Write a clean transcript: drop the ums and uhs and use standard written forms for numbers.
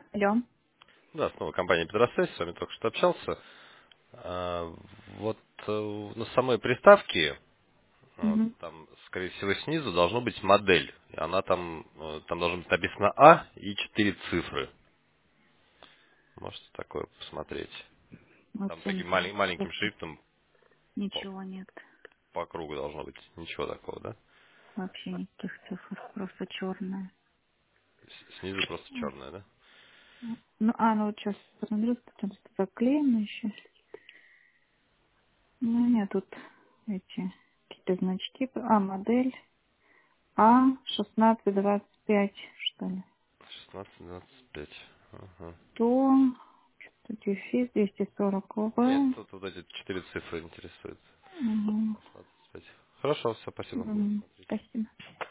Алло. Да, снова компания Петросвязь, с вами только что общался. Вот на самой приставке, Мгм. там, скорее всего, снизу должна быть модель. И она там должно быть написано А и 4 цифры. Можете такое посмотреть. Там Вообще таким ничего. маленьким Просто шрифтом по, ничего нет. по кругу должно быть. Ничего такого, да? Вообще никаких цифр. Просто черное. Снизу просто черное, да? Ну, ну вот сейчас посмотрю, потому что заклеено еще. Ну, нет, тут эти какие-то значки. Модель А1625, что ли. 16-25. Ага. То, дефис 240 Нет, ОВ. тут вот эти 4 цифры интересуют. Угу. 16-25. Хорошо, все, спасибо. Спасибо.